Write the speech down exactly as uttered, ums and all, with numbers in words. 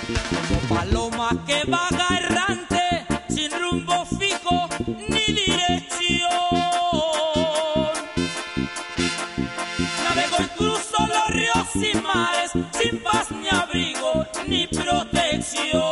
Como paloma que vaga errante, sin rumbo fijo ni dirección. Navego y cruzo los ríos y mares, sin paz ni abrigo ni protección.